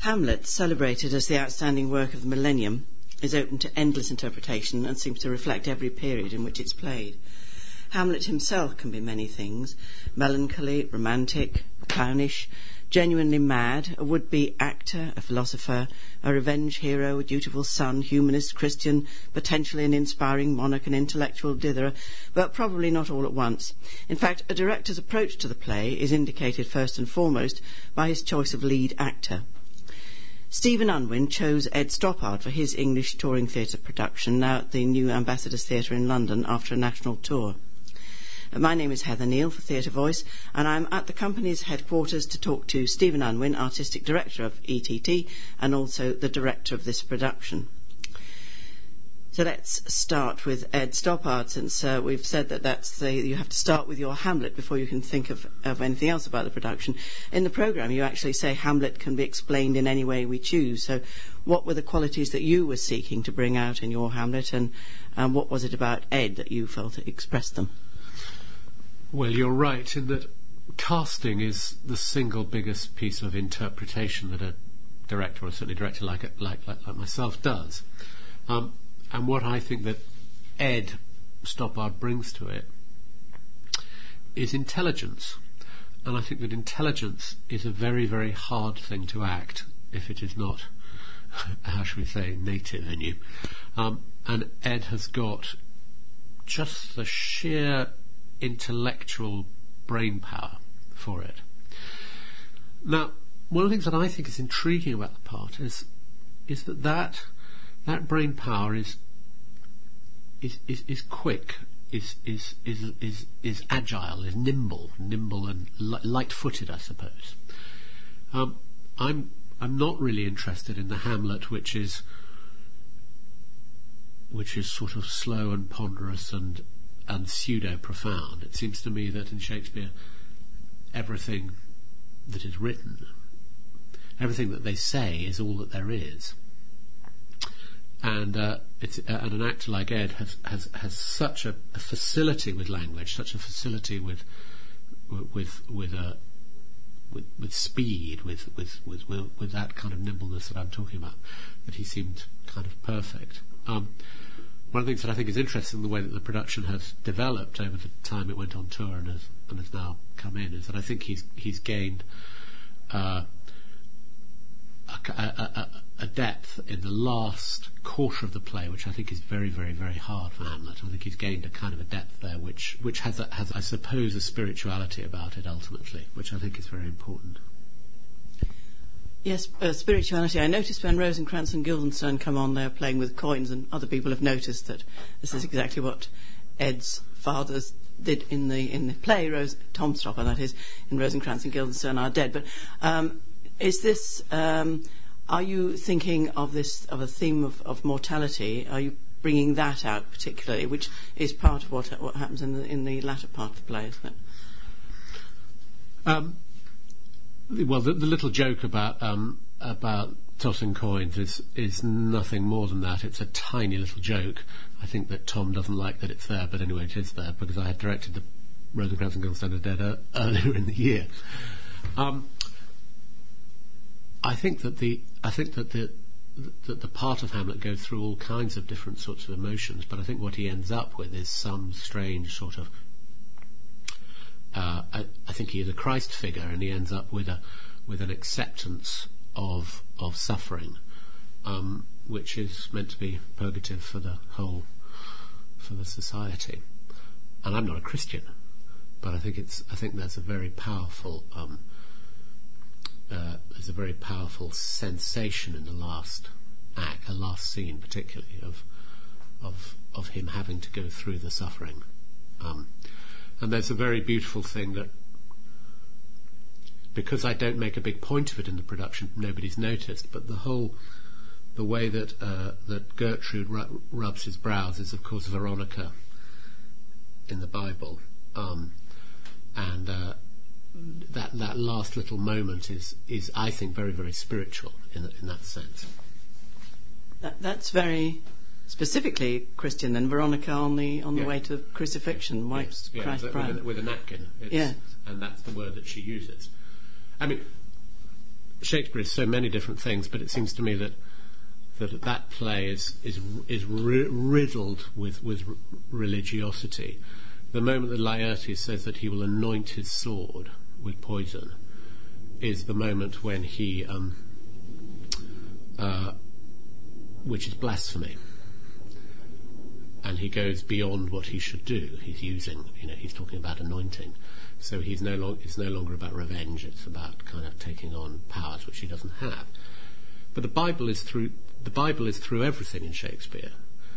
Hamlet, celebrated as the outstanding work of the millennium, is open to endless interpretation and seems to reflect every period in which it's played. Hamlet himself can be many things: melancholy, romantic, clownish, genuinely mad, a would-be actor, a philosopher, a revenge hero, a dutiful son, humanist, Christian, potentially an inspiring monarch, an intellectual ditherer, but probably not all at once. In fact, a director's approach to the play is indicated first and foremost by his choice of lead actor. Stephen Unwin chose Ed Stoppard for his English touring theatre production, now at the New Ambassadors Theatre in London after a national tour. My name is Heather Neal for Theatre Voice, and I'm at the company's headquarters to talk to Stephen Unwin, Artistic Director of ETT, and also the director of this production. So let's start with Ed Stoppard, since we've said that you have to start with your Hamlet before you can think of anything else about the production. In the programme, you actually say Hamlet can be explained in any way we choose. So what were the qualities that you were seeking to bring out in your Hamlet, and what was it about Ed that you felt expressed them? Well, you're right in that casting is the single biggest piece of interpretation that a director, or certainly a director like myself, does. And what I think that Ed Stoppard brings to it is intelligence. And I think that intelligence is a very, very hard thing to act if it is not, how should we say, native in you. And Ed has got just the sheer intellectual brain power for it. Now, one of the things that I think is intriguing about the part is that brain power is quick, is agile, is nimble and light-footed, I suppose. I'm not really interested in the Hamlet which is sort of slow and ponderous and pseudo-profound. It seems to me that in Shakespeare, everything that is written, everything that they say is all that there is. And and an actor like Ed has such a facility with language, such a facility with speed, with that kind of nimbleness that I'm talking about, that he seemed kind of perfect. One of the things that I think is interesting, the way that the production has developed over the time it went on tour and has now come in, is that I think he's gained a depth in the last quarter of the play, which I think is very, very, very hard for Hamlet. I think he's gained a kind of a depth there, which has I suppose, a spirituality about it ultimately, which I think is very important. Yes, spirituality. I noticed when Rosencrantz and Guildenstern come on, they're playing with coins, and other people have noticed that this is exactly what Ed's fathers did in the play, Tom Stoppard, that is, in Rosencrantz and Guildenstern Are Dead. But is this? Are you thinking of a theme of mortality? Are you bringing that out particularly, which is part of what happens in the latter part of the play, isn't it? Well, the little joke about tossing coins is nothing more than that. It's a tiny little joke. I think that Tom doesn't like that it's there, but anyway, it is there because I had directed the Rosencrantz and Guildenstern Are Dead earlier in the year. I think that the part of Hamlet goes through all kinds of different sorts of emotions, but I think what he ends up with is some strange sort of. I think he is a Christ figure, and he ends up with an acceptance of suffering, which is meant to be purgative for the society. And I'm not a Christian, but I think there's a very powerful sensation in the last act, the last scene particularly, of him having to go through the suffering. And there's a very beautiful thing that, because I don't make a big point of it in the production, nobody's noticed, but the way that Gertrude rubs his brows is, of course, Veronica in the Bible, and that last little moment is I think very, very spiritual in that sense. That's very specifically Christian, then. Veronica on the way to crucifixion, wipes Christ's brow with a napkin. And that's the word that she uses. I mean, Shakespeare is so many different things, but it seems to me that play is riddled with religiosity. The moment that Laertes says that he will anoint his sword with poison is the moment when he, which is blasphemy, and he goes beyond what he should do. He's using, he's talking about anointing, so it's no longer about revenge. It's about kind of taking on powers which he doesn't have. But the Bible is through everything in Shakespeare.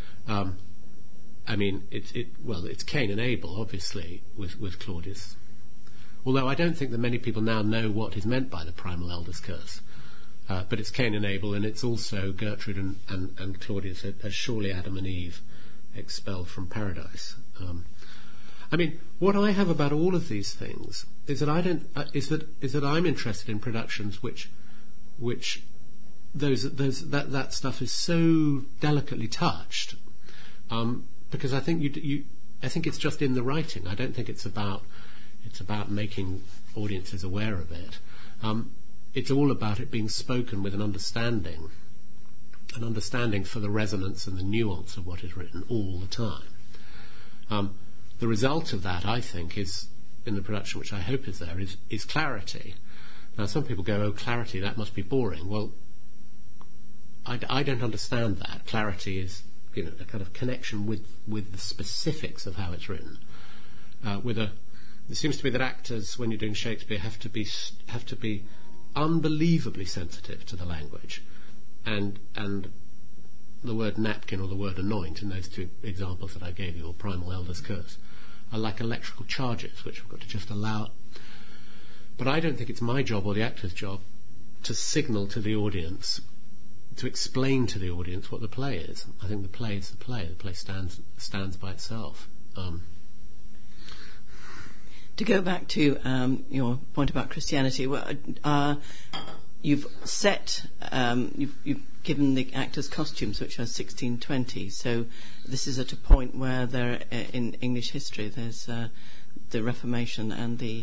It's Cain and Abel, obviously, with Claudius. Although I don't think that many people now know what is meant by the primal elder's curse. But it's Cain and Abel, and it's also Gertrude and Claudius as surely Adam and Eve expelled from paradise. What I have about all of these things is that I'm interested in productions which that stuff is so delicately touched, because I think I think it's just in the writing. I don't think it's about making audiences aware of it. It's all about it being spoken with an understanding for the resonance and the nuance of what is written all the time. The result of that, I think, is in the production, which I hope is there, is clarity. Now, some people go, "Oh, clarity, that must be boring." Well, I don't understand that. Clarity is, a kind of connection with the specifics of how it's written. It seems to me that actors, when you're doing Shakespeare, have to be unbelievably sensitive to the language, and the word napkin or the word anoint in those two examples that I gave you, or primal elder's curse, are like electrical charges which we've got to just allow. But I don't think it's my job or the actor's job to signal to the audience, to explain to the audience what the play is. I think the play is the play. The play stands by itself. To go back to your point about Christianity, you've given the actors costumes which are 1620. So this is at a point where there, in English history, there's the Reformation and the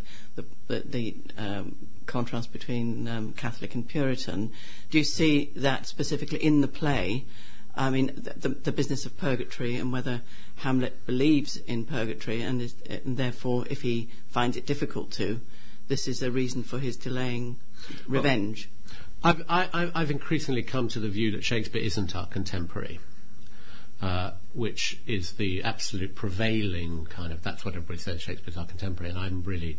contrast between Catholic and Puritan. Do you see that specifically in the play? I mean, the business of purgatory, and whether Hamlet believes in purgatory, and therefore, if he finds it difficult to, this is a reason for his delaying revenge. I've increasingly come to the view that Shakespeare isn't our contemporary, which is the absolute prevailing kind of, that's what everybody says, Shakespeare's our contemporary, and I'm really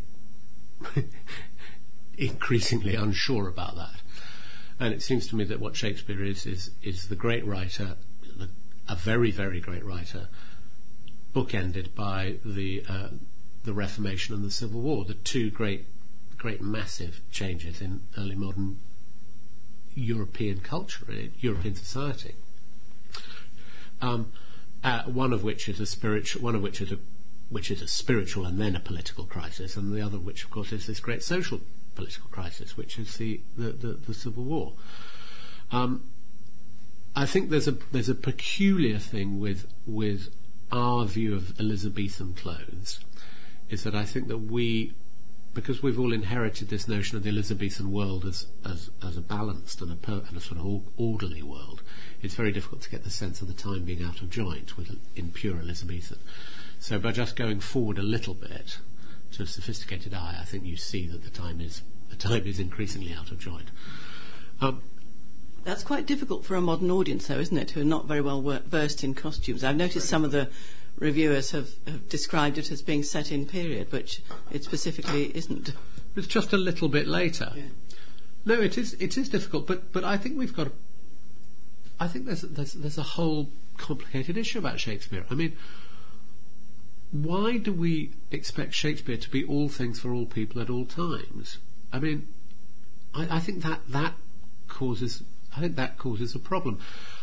increasingly unsure about that. And it seems to me that what Shakespeare is the great writer, a very, very great writer, bookended by the Reformation and the Civil War, the two great massive changes in early modern European culture, European society. One of which is a spiritual, and then a political crisis, and the other, which of course is this great social political crisis, which is the Civil War. I think there's a peculiar thing with our view of Elizabethan clothes, is that I think that because we've all inherited this notion of the Elizabethan world as a balanced and a sort of orderly world, it's very difficult to get the sense of the time being out of joint in pure Elizabethan. So by just going forward a little bit to a sophisticated eye, I think you see that the time is increasingly out of joint. That's quite difficult for a modern audience, though, isn't it, who are not very well versed in costumes? I've noticed some of the reviewers have described it as being set in period, which it specifically isn't. It's just a little bit later. Yeah. No, it is difficult, but I think we've got. I think there's a whole complicated issue about Shakespeare. I mean, why do we expect Shakespeare to be all things for all people at all times? I mean, I think that causes a problem.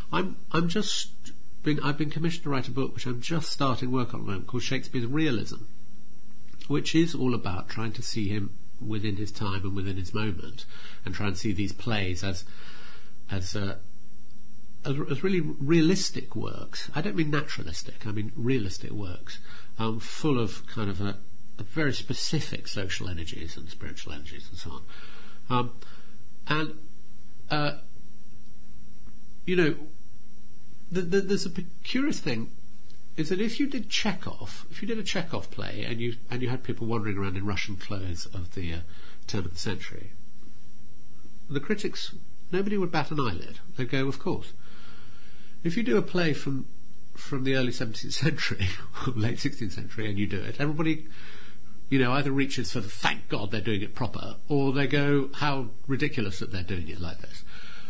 I've been commissioned to write a book which I'm just starting work on at the moment, called Shakespeare's Realism, which is all about trying to see him within his time and within his moment, and try and see these plays as really realistic works. I don't mean naturalistic, I mean realistic works, full of kind of a, very specific social energies and spiritual energies and so on. And there's a curious thing, is that if you did a Chekhov play and you had people wandering around in Russian clothes of the turn of the century, the critics, nobody would bat an eyelid. They'd go, of course. If you do a play from the early 17th century or late 16th century and you do it, everybody, either reaches for the thank God they're doing it proper, or they go, how ridiculous that they're doing it like this.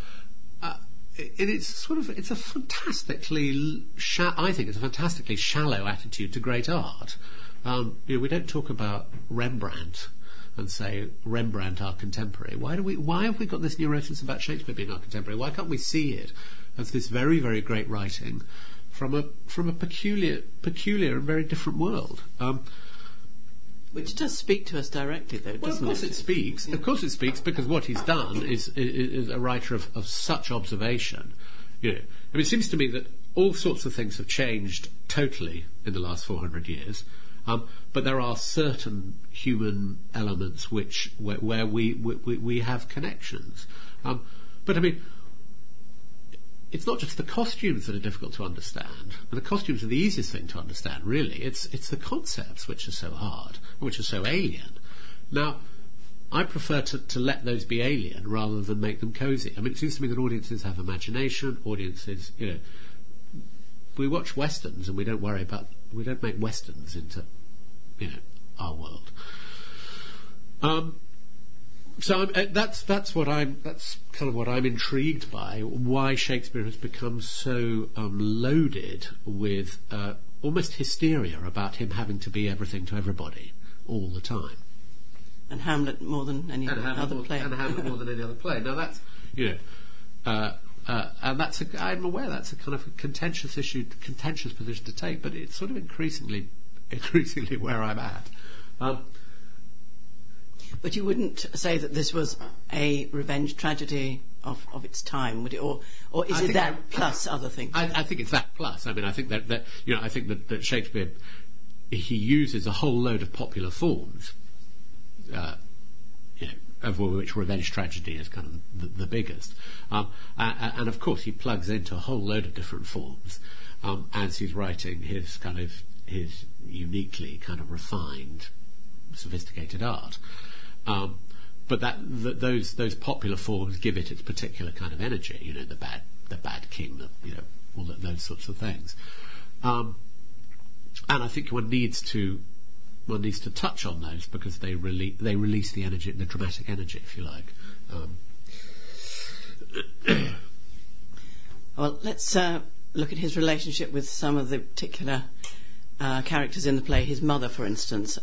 It's a fantastically, I think it's a fantastically shallow attitude to great art. We don't talk about Rembrandt and say Rembrandt our contemporary. Why have we got this neurosis about Shakespeare being our contemporary? Why can't we see it as this very, very great writing from a peculiar and very different world? Which does speak to us directly, though, doesn't it? Well, of course it speaks. Yeah. Of course it speaks, because what he's done is a writer of such observation. It seems to me that all sorts of things have changed totally in the last 400 years, but there are certain human elements where we have connections. But I mean, it's not just the costumes that are difficult to understand. And the costumes are the easiest thing to understand, really. It's the concepts which are so hard, which are so alien. Now, I prefer to let those be alien rather than make them cosy. I mean, it seems to me that audiences have imagination. Audiences, we watch westerns and we don't make westerns into, our world. So that's kind of what I'm intrigued by. Why Shakespeare has become so loaded with almost hysteria about him having to be everything to everybody all the time. And Hamlet more than any other play. And Hamlet more than any other play. Now that's and I'm aware that's a kind of a contentious position to take, but it's sort of increasingly where I'm at. But you wouldn't say that this was a revenge tragedy of its time, would it? Or is it that plus other things? I think it's that plus. I mean, I think that that Shakespeare, he uses a whole load of popular forms, of which revenge tragedy is kind of the biggest. And of course, he plugs into a whole load of different forms as he's writing his uniquely kind of refined, sophisticated art. But those popular forms give it its particular kind of energy. The bad king, all those sorts of things. And I think one needs to touch on those because they release the energy, the dramatic energy, if you like. Well, let's look at his relationship with some of the particular characters in the play. His mother, for instance.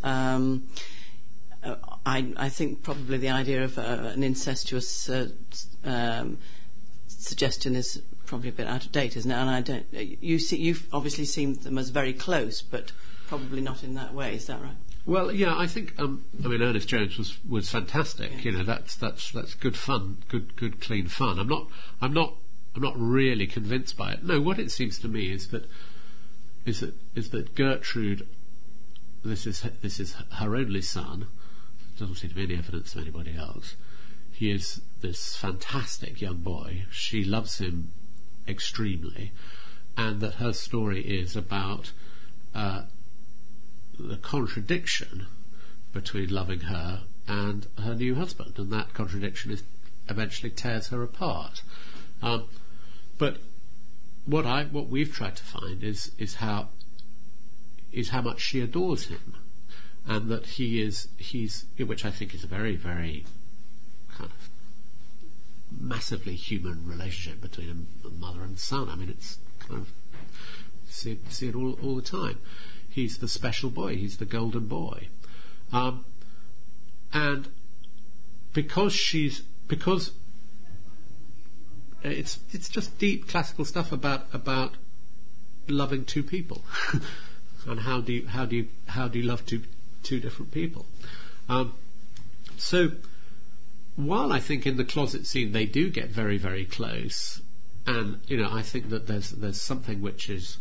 I think probably the idea of an incestuous suggestion is probably a bit out of date, isn't it? And you've obviously seen them as very close, but probably not in that way. Is that right? Well, yeah, I think. Ernest Jones was fantastic. Yes. That's good fun, good clean fun. I'm not really convinced by it. No, what it seems to me is that Gertrude, this is her only son. Doesn't seem to be any evidence of anybody else. He is this fantastic young boy. She loves him extremely, and that her story is about the contradiction between loving her and her new husband, and that contradiction eventually tears her apart. But what we've tried to find is how much she adores him. And that he's, which I think is a very, very kind of massively human relationship between a mother and son. I mean, it's kind of see it all the time. He's the special boy. He's the golden boy, and because it's just deep classical stuff about loving two people, and how do you love two different people. So while I think in the closet scene they do get very, very close, and I think that there's something which is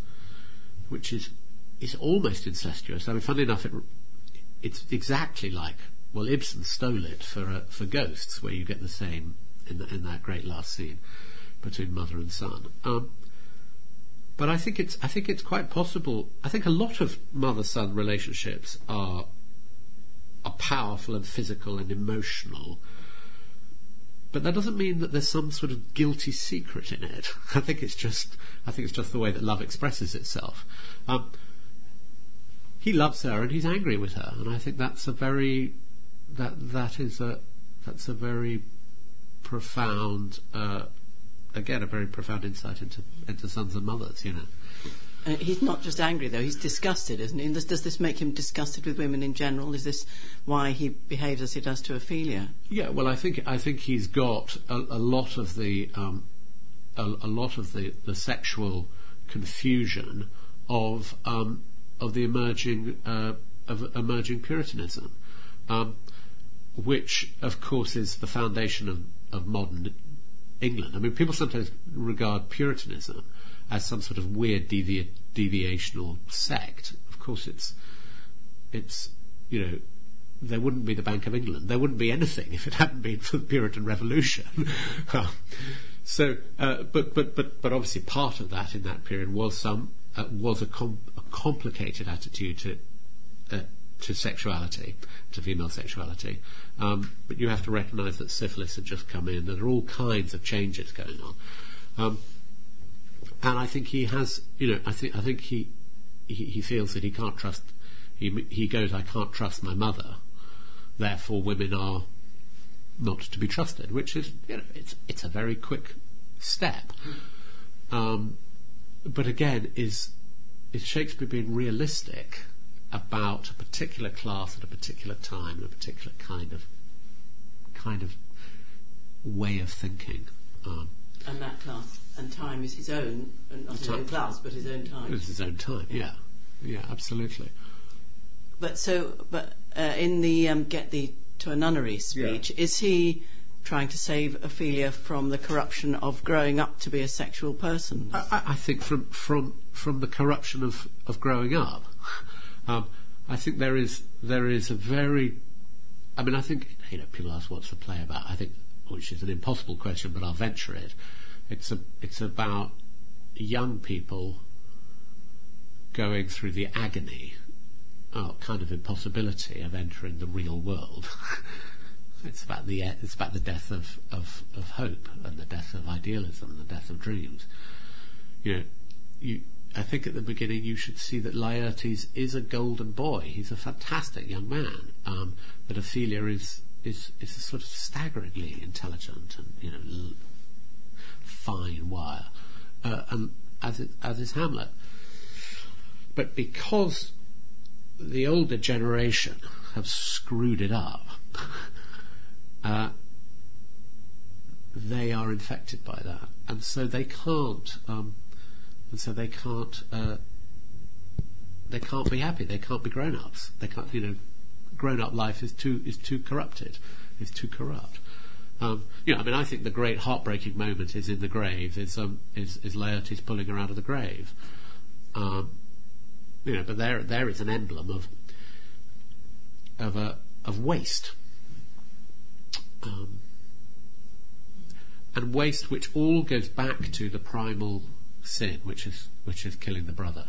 almost incestuous. I mean, funnily enough, it's exactly like, well, Ibsen stole it for Ghosts, where you get the same in that great last scene between mother and son. But I think it's quite possible. I think a lot of mother-son relationships are powerful and physical and emotional. But that doesn't mean that there's some sort of guilty secret in it. I think it's just the way that love expresses itself. He loves her and he's angry with her, and I think that's a very profound, again, a very profound insight into sons and mothers. He's not just angry, though. He's disgusted, isn't he? And does this make him disgusted with women in general? Is this why he behaves as he does to Ophelia? Yeah, well, I think he's got a lot of the sexual confusion of the emerging Puritanism, which, of course, is the foundation of modern England. I mean, people sometimes regard Puritanism as some sort of weird deviational sect. Of course, it's there wouldn't be the Bank of England. There wouldn't be anything if it hadn't been for the Puritan Revolution. But obviously, part of that in that period was a complicated attitude to sexuality, to female sexuality. But you have to recognise that syphilis had just come in. There are all kinds of changes going on. And I think he has, I think he feels that he can't trust. He goes, I can't trust my mother. Therefore, women are not to be trusted, which is, it's a very quick step. But again, is Shakespeare being realistic about a particular class at a particular time and a particular kind of way of thinking? And that class and time is his own, and not his own class, but his own time. It's his own time. Yeah, absolutely. But in the Get Thee to a Nunnery speech, is he trying to save Ophelia from the corruption of growing up to be a sexual person? I think from the corruption of growing up. I think there is a very. I mean, I think people ask what's the play about. I think, which is an impossible question, but I'll venture it. It's about young people going through the agony, kind of impossibility of entering the real world. It's about the death of hope and the death of idealism and the death of dreams. I think at the beginning you should see that Laertes is a golden boy. He's a fantastic young man. That Ophelia is a sort of staggeringly intelligent and fine wire, and as is Hamlet. But because the older generation have screwed it up, they are infected by that, and so they can't. They can't be happy. They can't be grown-ups. They can't. Grown-up life is too corrupted. It's too corrupt. I think the great heartbreaking moment is in the grave. Is Laertes pulling her out of the grave? But there is an emblem of waste, and waste which all goes back to the primal sin, which is killing the brother,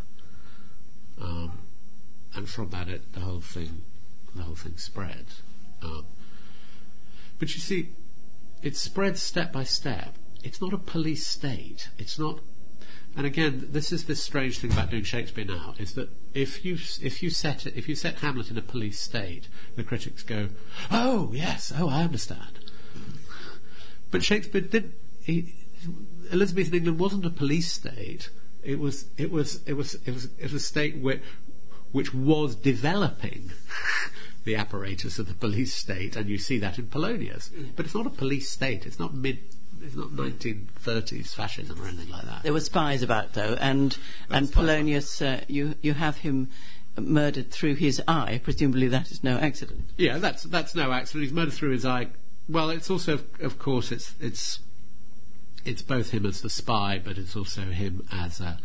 and from that the whole thing spreads. But you see, it spreads step by step. It's not a police state. It's not. And again, this is this strange thing about doing Shakespeare now, is that if you set Hamlet in a police state, the critics go, "Oh yes, I understand." But Shakespeare didn't. Elizabethan England wasn't a police state. It was a state which was developing the apparatus of the police state, and you see that in Polonius. But it's not a police state. It's not 1930s fascism or anything like that. There were spies about, though, and Polonius, you have him murdered through his eye. Presumably that is no accident. Yeah, that's no accident. He's murdered through his eye. Well, it's also, of course, it's both him as the spy, but it's also him as a.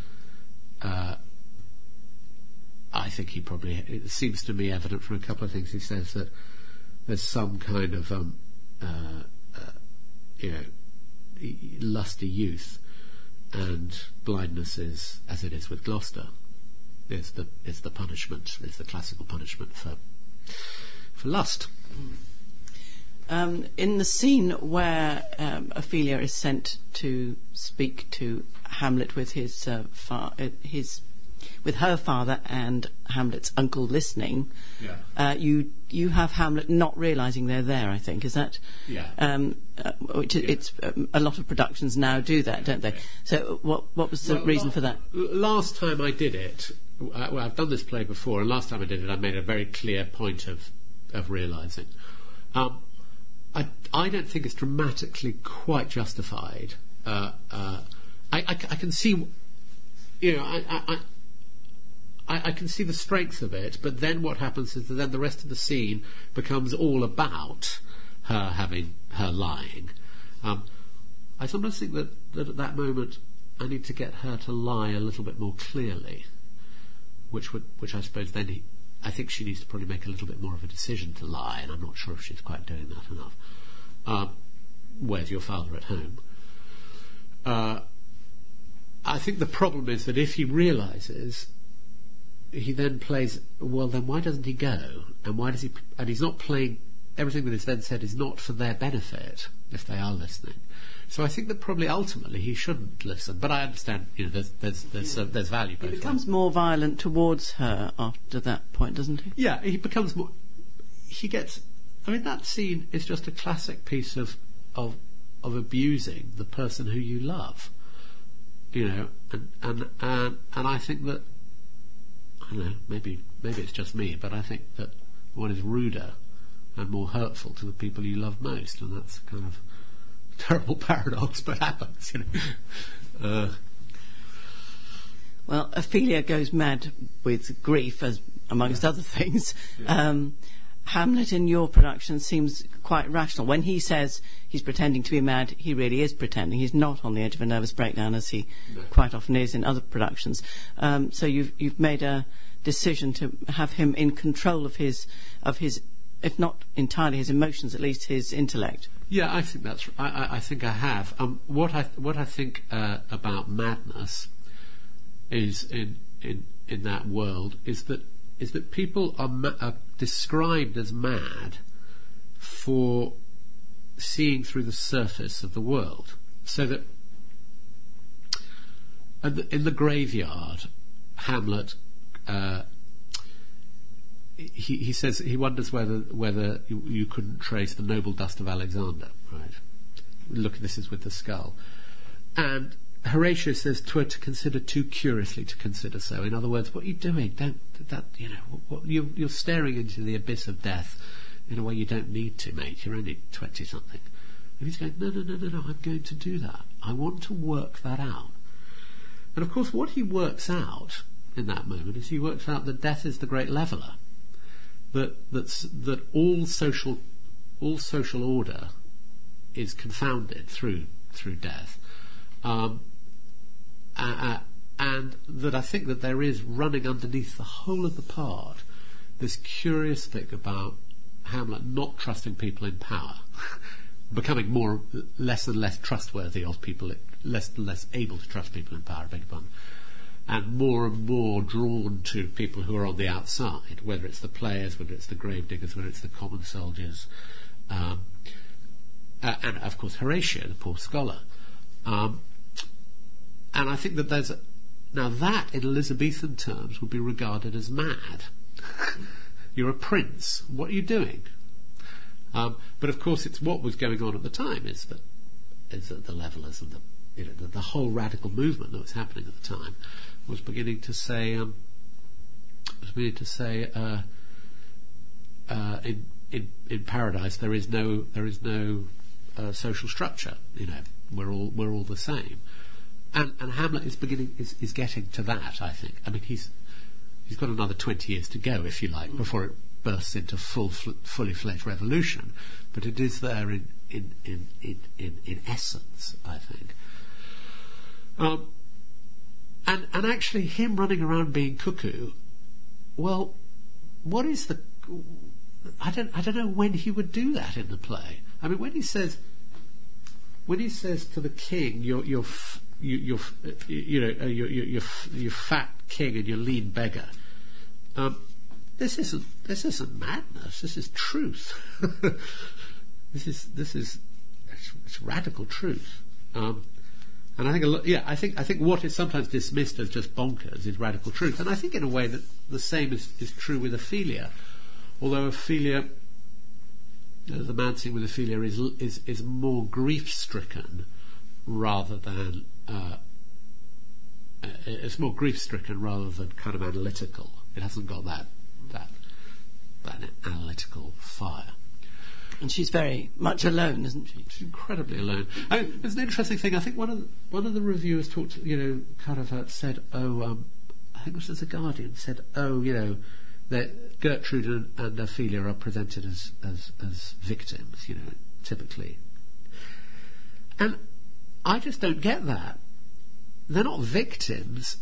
I think it seems to me evident from a couple of things he says that there's some kind of lusty youth, and blindness is, as it is with Gloucester, is the punishment, is the classical punishment for lust. In the scene where Ophelia is sent to speak to Hamlet with with her father and Hamlet's uncle listening, you have Hamlet not realising they're there. I think, is that? Yeah. It's a lot of productions now do that, don't they? So what was the reason for that? Last time I did it, I've done this play before, and last time I did it, I made a very clear point of realising. I don't think it's dramatically quite justified. I can see, I can see the strength of it, but then what happens is that then the rest of the scene becomes all about her lying. I sometimes think that at that moment I need to get her to lie a little bit more clearly, which I suppose then I think she needs to probably make a little bit more of a decision to lie, and I'm not sure if she's quite doing that enough. Where's your father at home? I think the problem is that if he realises, he then plays, well, then why doesn't he go? And why does he? And he's not playing. Everything that is then said is not for their benefit if they are listening. So I think that probably ultimately he shouldn't listen. But I understand, there's value. He becomes more violent towards her after that point, doesn't he? Yeah, he becomes more. He gets. I mean, that scene is just a classic piece of abusing the person who you love. And I think that, I don't know, maybe it's just me, but I think that one is ruder and more hurtful to the people you love most, and that's kind of a terrible paradox, but happens, Well, Ophelia goes mad with grief, as amongst other things. Yeah. Hamlet in your production seems quite rational. When he says he's pretending to be mad, he really is pretending. He's not on the edge of a nervous breakdown, as he quite often is in other productions. So you've made a decision to have him in control of his, if not entirely his emotions, at least his intellect. Yeah, I think that's. I think I have. What I think about madness is in that world is that people are described as mad for seeing through the surface of the world. So that in the graveyard, Hamlet, he says he wonders whether you couldn't trace the noble dust of Alexander. Right? Look, this is with the skull, and Horatio says to her to consider too curiously to consider so. In other words, what are you doing? You're staring into the abyss of death in a way you don't need to, mate. You're only 20-something. And he's going, no, I'm going to do that. I want to work that out. And of course, what he works out in that moment is he works out that death is the great leveller. That all social order is confounded through death. And that I think that there is running underneath the whole of the part this curious thing about Hamlet not trusting people in power, becoming less and less trustworthy of people, less and less able to trust people in power, and more drawn to people who are on the outside, whether it's the players, whether it's the gravediggers, whether it's the common soldiers, and of course Horatio, the poor scholar. And I think that now that in Elizabethan terms would be regarded as mad. You're a prince. What are you doing? But of course, it's what was going on at the time is that the levellers and the whole radical movement that was happening at the time was beginning to say in paradise there is no social structure. We're all the same. And Hamlet is getting to that, I think. I mean, he's got another 20 years to go, if you like, before it bursts into fully fledged revolution. But it is there in essence, I think. And actually, him running around being cuckoo. Well, what is the? I don't know when he would do that in the play. I mean, when he says, when he says to the king, "You're fat king and you lean beggar," this isn't madness. This is truth. It's radical truth. And I think I think what is sometimes dismissed as just bonkers is radical truth. And I think in a way that the same is true with Ophelia. Although Ophelia, the man seen with Ophelia is more grief-stricken rather than it's more grief-stricken rather than kind of analytical. It hasn't got that analytical fire. And she's very much alone, isn't she? She's incredibly alone. I mean, there's an interesting thing. I think one of the reviewers talked, said, I think it was The Guardian, said, that Gertrude and Ophelia are presented as victims, typically. And I just don't get that. They're not victims.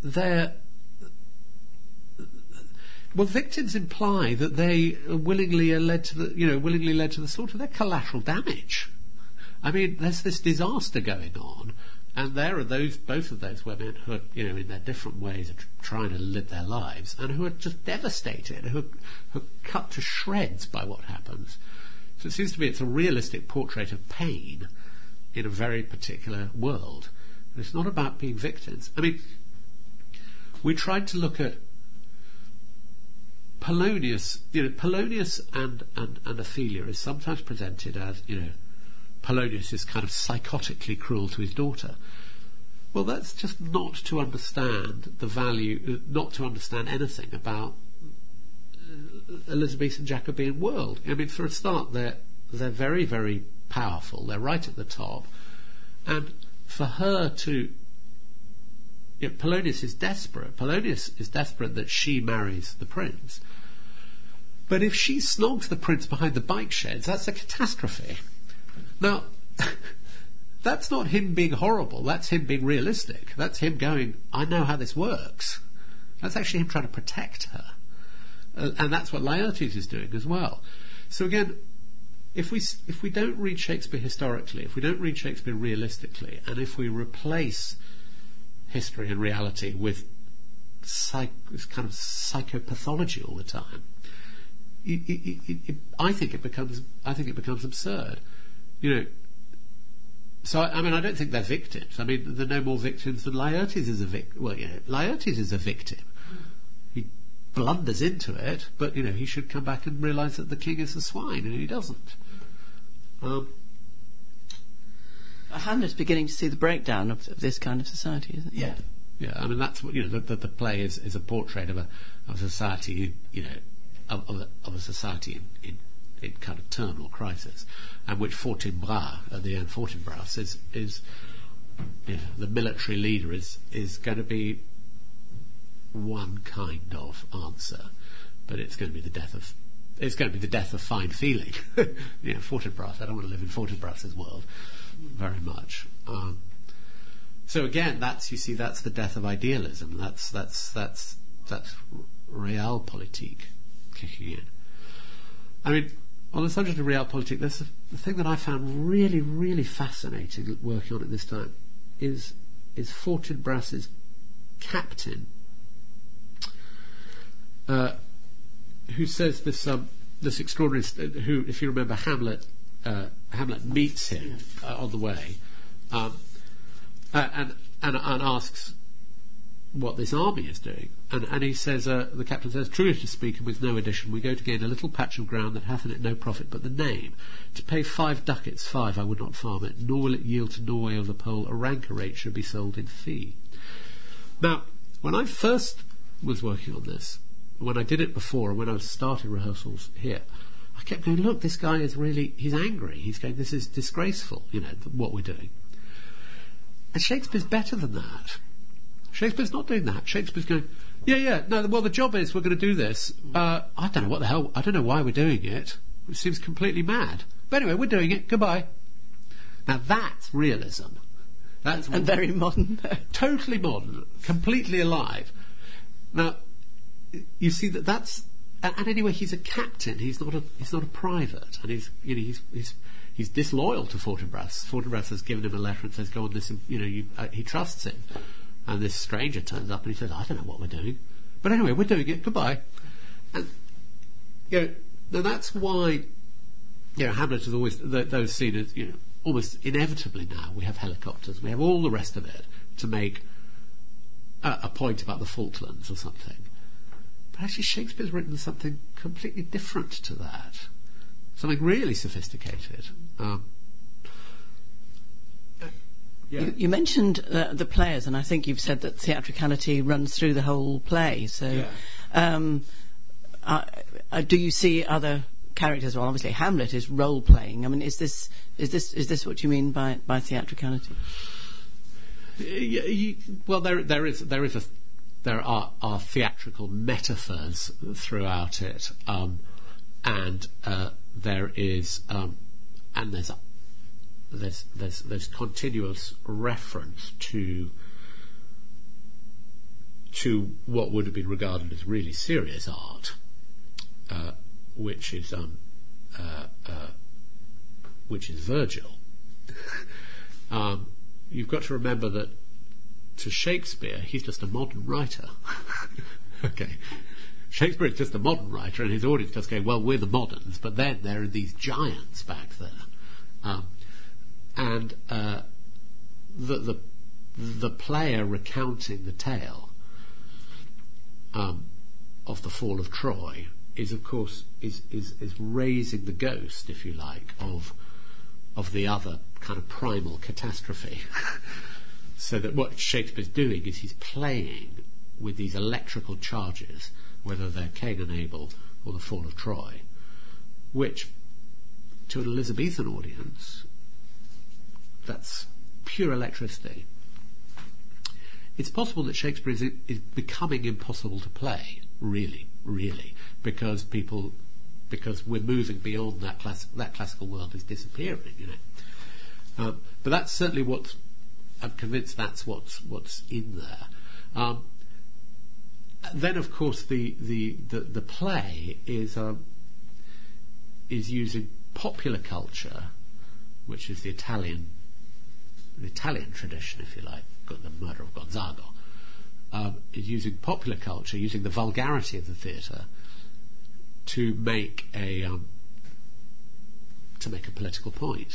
Victims imply that they willingly are led to the slaughter. They're collateral damage. I mean, there's this disaster going on, and there are both of those women who are, in their different ways, are trying to live their lives, and who are just devastated, who are cut to shreds by what happens. So it seems to me it's a realistic portrait of pain in a very particular world. And it's not about being victims. I mean, we tried to look at Polonius. Polonius and Ophelia is sometimes presented as, Polonius is kind of psychotically cruel to his daughter. Well, that's just not to understand the value, not to understand anything about Elizabethan Jacobean world. I mean, for a start, they're very, very powerful. They're right at the top, and for her to, Polonius is desperate. Polonius is desperate that she marries the prince. But if she snogs the prince behind the bike sheds, that's a catastrophe. Now, that's not him being horrible. That's him being realistic. That's him going, I know how this works. That's actually him trying to protect her. And that's what Laertes is doing as well. So again, if we don't read Shakespeare historically, if we don't read Shakespeare realistically, and if we replace history and reality with this kind of psychopathology all the time, I think it becomes absurd. So I mean, I don't think they're victims. I mean, they're no more victims than Laertes is a victim. Well, Laertes is a victim. He blunders into it, but he should come back and realise that the king is a swine, and he doesn't. Hamlet's beginning to see the breakdown of this kind of society, isn't it? Yeah. I mean, that's what the play is a portrait of a society, of a society in kind of terminal crisis, and which Fortinbras at the end, Fortinbras is the military leader is going to be one kind of answer, but it's going to be the death of fine feeling. Fortinbras. I don't want to live in Fortinbras's world very much. So again, that's the death of idealism. That's realpolitik kicking in. I mean, on the subject of realpolitik, there's the thing that I found really, really fascinating working on it this time is Fortinbras's captain, who says this extraordinary. Who, if you remember, Hamlet meets him on the way, and asks what this army is doing, and he says, the captain says, truly to speak, and with no addition, we go to gain a little patch of ground that hath in it no profit but the name. To pay 5 ducats, 5 I would not farm it, nor will it yield to Norway or the Pole a ranker rate should be sold in fee. Now, when I first was working on this, when I did it before, when I started rehearsals here, I kept going, look, this guy is he's angry. He's going, this is disgraceful, what we're doing. And Shakespeare's better than that. Shakespeare's not doing that. Shakespeare's going, no, well, the job is we're going to do this. I don't know what the hell, I don't know why we're doing it. It seems completely mad. But anyway, we're doing it. Goodbye. Now that's realism. That's and very modern. Totally modern. Completely alive. Now, you see and anyway, he's a captain. He's not a private, and he's disloyal to Fortinbras. Fortinbras has given him a letter and says, "Go on this." He trusts him, and this stranger turns up and he says, "I don't know what we're doing, but anyway, we're doing it. Goodbye." And now that's why Hamlet is always those seen as almost inevitably now we have helicopters, we have all the rest of it to make a point about the Falklands or something. But actually Shakespeare's written something completely different to that, something really sophisticated. You mentioned the players, and I think you've said that theatricality runs through the whole play. So, do you see other characters? Well, obviously Hamlet is role playing. I mean, is this what you mean by theatricality? Well, there are theatrical metaphors throughout it, and there's continuous reference to what would have been regarded as really serious art, which is Virgil. You've got to remember that to Shakespeare, he's just a modern writer. Okay, Shakespeare is just a modern writer, and his audience just going, "Well, we're the moderns," but then there are these giants back there, and the player recounting the tale of the fall of Troy is, of course, is raising the ghost, if you like, of the other kind of primal catastrophe. So that what Shakespeare's doing is he's playing with these electrical charges, whether they're Cain and Abel or the fall of Troy, which to an Elizabethan audience, that's pure electricity. It's possible that Shakespeare is becoming impossible to play, really, because we're moving beyond that classical world is disappearing, But that's certainly I'm convinced that's what's in there. Then, of course, the play is using popular culture, which is the Italian tradition, if you like, the murder of Gonzago, is using popular culture, using the vulgarity of the theatre to make a political point.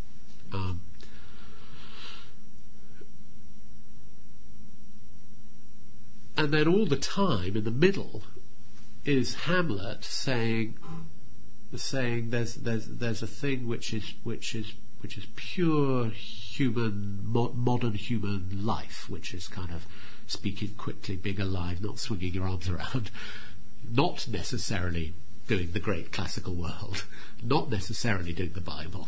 And then all the time in the middle is Hamlet saying there's a thing which is pure human, modern human life, which is kind of speaking quickly, being alive, not swinging your arms around, not necessarily doing the great classical world, not necessarily doing the Bible,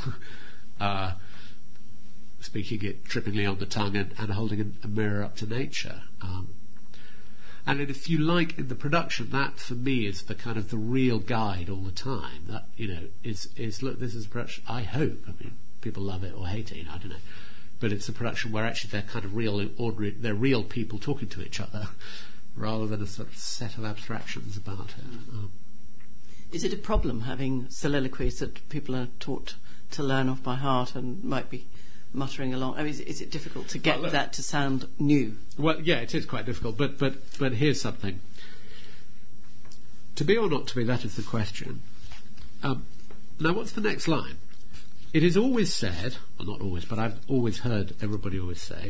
speaking it trippingly on the tongue and holding a mirror up to nature. And if you like, in the production, that for me is the kind of the real guide all the time. That is look, this is a production. I hope. I mean, people love it or hate it. I don't know, but it's a production where actually they're kind of real, ordinary. They're real people talking to each other, rather than a sort of set of abstractions about it. Is it a problem having soliloquies that people are taught to learn off by heart and might be muttering along? I mean, is it difficult to get that to sound new? Well, yeah, it is quite difficult. But here's something. To be or not to be, that is the question. Now, what's the next line? It is always said, well, not always, but I've always heard everybody always say,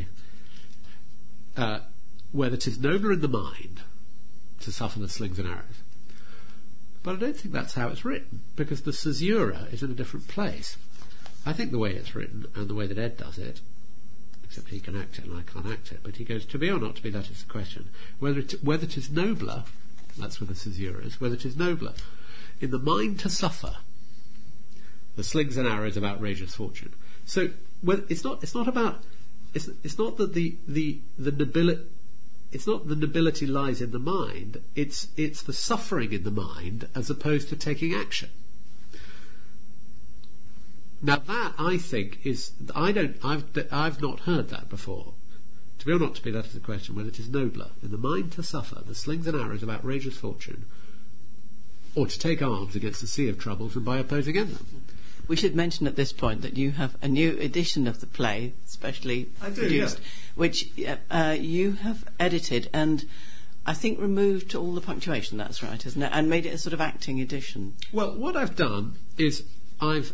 whether 'tis nobler in the mind to suffer the slings and arrows. But I don't think that's how it's written, because the caesura is in a different place. I think the way it's written and the way that Ed does it, except he can act it and I can't act it, but he goes, to be or not to be, that is the question. Whether 'tis nobler, that's where the caesura is, whether 'tis nobler in the mind to suffer the slings and arrows of outrageous fortune. So it's not that the nobility. It's not the nobility lies in the mind. It's the suffering in the mind as opposed to taking action. Now that, I think, is I've not heard that before. To be or not to be, that is the question. Whether it is nobler in the mind to suffer the slings and arrows of outrageous fortune, or to take arms against the sea of troubles and by opposing in them. We should mention at this point that you have a new edition of the play, specially produced, which you have edited and I think removed all the punctuation. That's right, isn't it? And made it a sort of acting edition. Well, what I've done is I've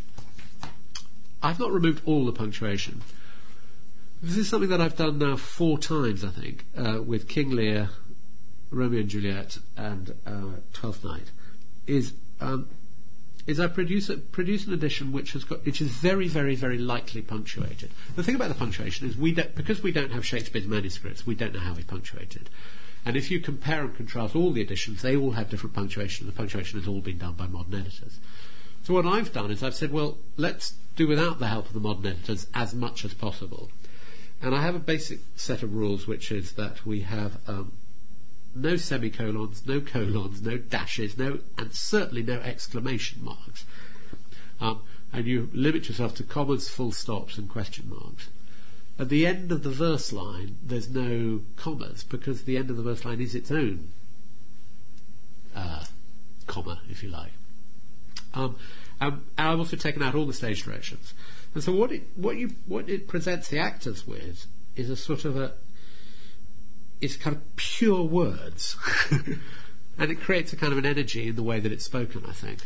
not removed all the punctuation. This is something that I've done now 4 times, I think, with King Lear, Romeo and Juliet, and Twelfth Night. Is I produce an edition which is very, very, very lightly punctuated. The thing about the punctuation is because we don't have Shakespeare's manuscripts, we don't know how he punctuated. And if you compare and contrast all the editions, they all have different punctuation. The punctuation has all been done by modern editors. So what I've done is I've said, well, let's do without the help of the modern editors as much as possible. And I have a basic set of rules, which is that we have no semicolons, no colons, no dashes, and certainly no exclamation marks. And you limit yourself to commas, full stops, and question marks. At the end of the verse line, there's no commas, because the end of the verse line is its own comma, if you like. And I've also taken out all the stage directions. And so what it presents the actors with is a sort of it's kind of pure words, and it creates a kind of an energy in the way that it's spoken, I think.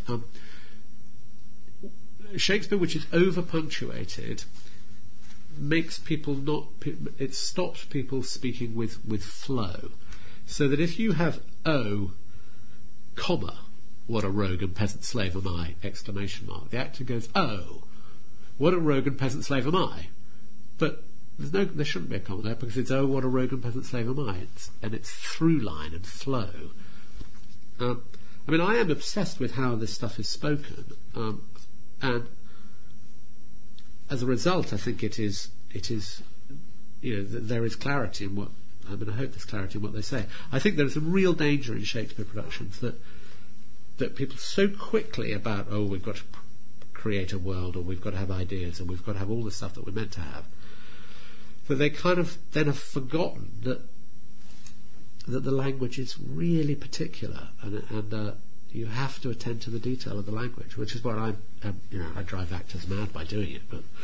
Shakespeare, which is over punctuated, makes people it stops people speaking with flow, so that if you have comma, what a rogue and peasant slave am I, exclamation mark, the actor goes, oh, what a rogue and peasant slave am I, but there shouldn't be a comma there, because it's oh, what a rogue and peasant slave am I, and it's through line and flow. I mean, I am obsessed with how this stuff is spoken, and as a result, I think it is, there is clarity in what, I mean, I hope there's clarity in what they say. I think there is a real danger in Shakespeare productions that people so quickly about, oh, we've got to create a world, or we've got to have ideas, and we've got to have all the stuff that we're meant to have, that they kind of then have forgotten that the language is really particular, and you have to attend to the detail of the language, which is what I drive actors mad by doing it, but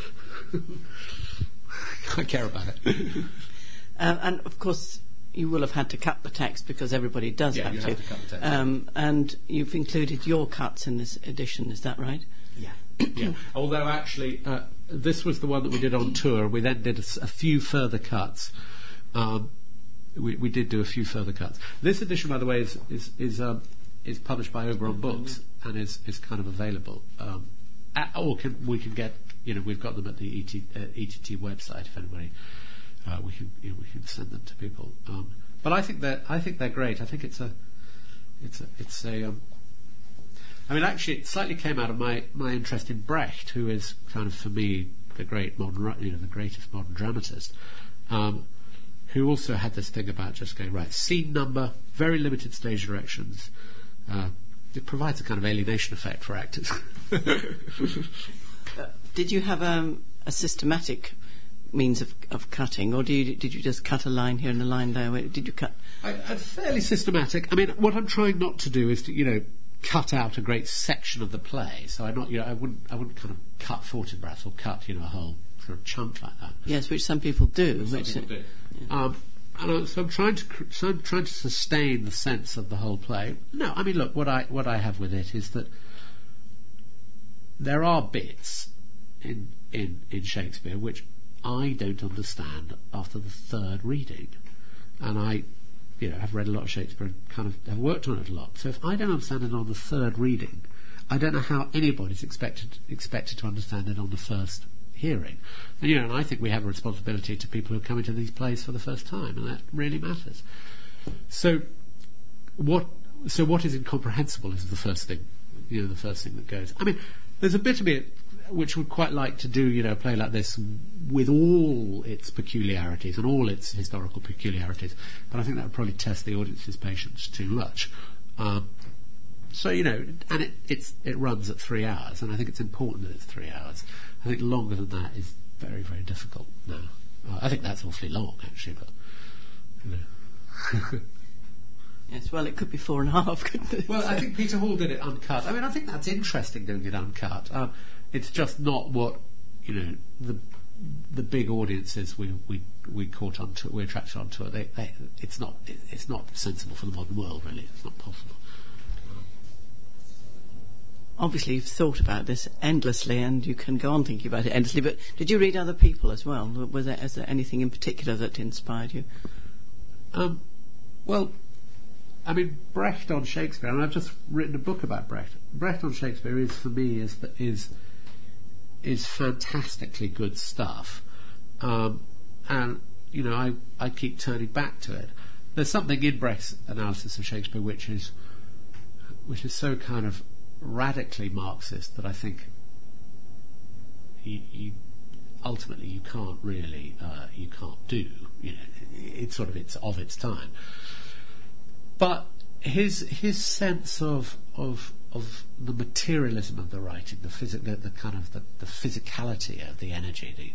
I care about it. And of course, you will have had to cut the text, because everybody does have to. Have to cut the text. And you've included your cuts in this edition, is that right? Yeah. Yeah. Although actually, this was the one that we did on tour. We then did a few further cuts. We did do a few further cuts. This edition, by the way, is published by Oberon Books and is kind of available. We can get, we've got them at the ETT website. If anybody, we can send them to people. But I think they're great. I think it's a. I mean, actually, it slightly came out of my interest in Brecht, who is kind of, for me, the great modern, the greatest modern dramatist, who also had this thing about just going, right, scene number, very limited stage directions. It provides a kind of alienation effect for actors. Did you have a systematic means of cutting, or did you just cut a line here and a line there? Did you cut? I'm fairly systematic. I mean, what I'm trying not to do is to, cut out a great section of the play. So I wouldn't kind of cut Fortinbras or cut, a whole sort of chunk like that. Yes, which some people do. Yeah. So I'm trying to sustain the sense of the whole play. No, I mean, look, what I have with it is that there are bits in Shakespeare which I don't understand after the third reading, and I have read a lot of Shakespeare and kind of have worked on it a lot. So if I don't understand it on the third reading, I don't know how anybody's expected to understand it on the first hearing. And I think we have a responsibility to people who are coming to these plays for the first time, and that really matters. So what is incomprehensible is the first thing, the first thing that goes. I mean, there's a bit of it which would quite like to do, a play like this with all its peculiarities and all its historical peculiarities, but I think that would probably test the audience's patience too much. So, and it runs at 3 hours, and I think it's important that it's 3 hours. I think longer than that is very, very difficult now. I think that's awfully long, actually, but, Yes, well, it could be 4.5, couldn't it? Well, I think Peter Hall did it uncut. I mean, I think that's interesting doing it uncut. It's just not what the big audiences we caught onto, we attracted onto it. It's not sensible for the modern world, really. It's not possible. Obviously, you've thought about this endlessly, and you can go on thinking about it endlessly. But did you read other people as well? Is there anything in particular that inspired you? Well, I mean, Brecht on Shakespeare, and I've just written a book about Brecht. Brecht on Shakespeare is, for me, is fantastically good stuff, and I keep turning back to it. There's something in Brecht's analysis of Shakespeare which is so kind of radically Marxist that I think ultimately you can't really you can't do. It's of its time. But his sense of the materialism of the writing, the physicality of the energy,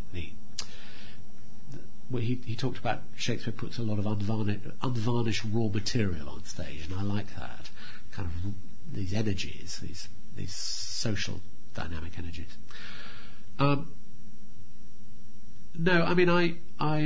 he talked about Shakespeare puts a lot of unvarnished raw material on stage, and I like that kind of these energies, these social dynamic energies. No, I mean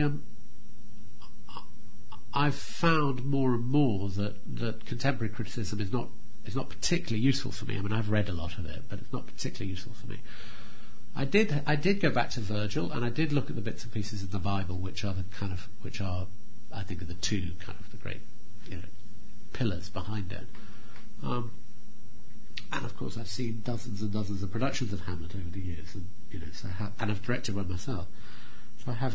I've found more and more that contemporary criticism is not particularly useful for me. I mean, I've read a lot of it, but it's not particularly useful for me. I did go back to Virgil, and I did look at the bits and pieces in the Bible which are I think are the two kind of the great pillars behind it. And of course, I've seen dozens and dozens of productions of Hamlet over the years, and and I've directed one myself. So I have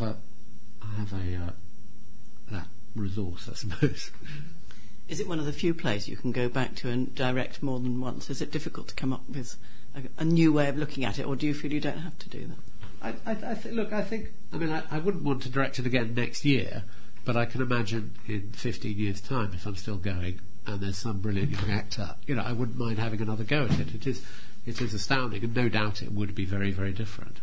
that resource, I suppose. Is it one of the few plays you can go back to and direct more than once? Is it difficult to come up with a new way of looking at it, or do you feel you don't have to do that? I wouldn't want to direct it again next year, but I can imagine in 15 years' time, if I'm still going and there's some brilliant young actor, I wouldn't mind having another go at it. It is astounding, and no doubt it would be very, very different.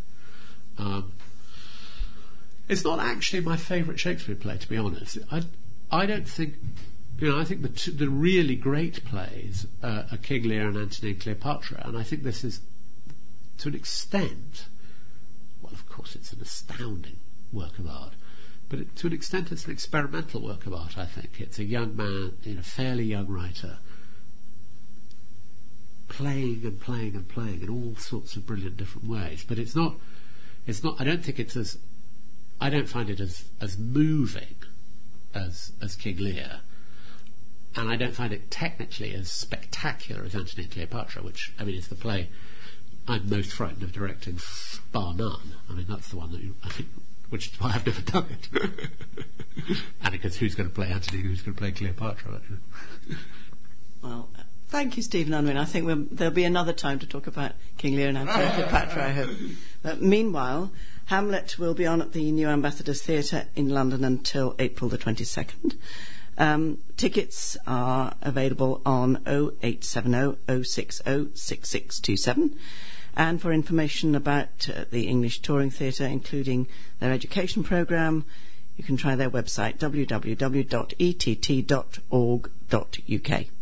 It's not actually my favourite Shakespeare play, to be honest. I don't think. I think the really great plays are King Lear and Antony and Cleopatra, and I think this is, to an extent, well, of course, it's an astounding work of art, but to an extent, it's an experimental work of art. I think it's a young man, a fairly young writer, playing and playing and playing in all sorts of brilliant different ways. But it's not. I don't think it's as. I don't find it as moving as King Lear. And I don't find it technically as spectacular as Antony and Cleopatra, which, is the play I'm most frightened of directing, bar none. That's the one that which is why I've never done it. And because who's going to play Antony and who's going to play Cleopatra? Well, thank you, Stephen Unwin. I think there'll be another time to talk about King Lear and Antony and Cleopatra, I hope. But meanwhile, Hamlet will be on at the New Ambassadors Theatre in London until April the 22nd. Tickets are available on 0870 060 6627. And for information about the English Touring Theatre, including their education programme, you can try their website, www.ett.org.uk.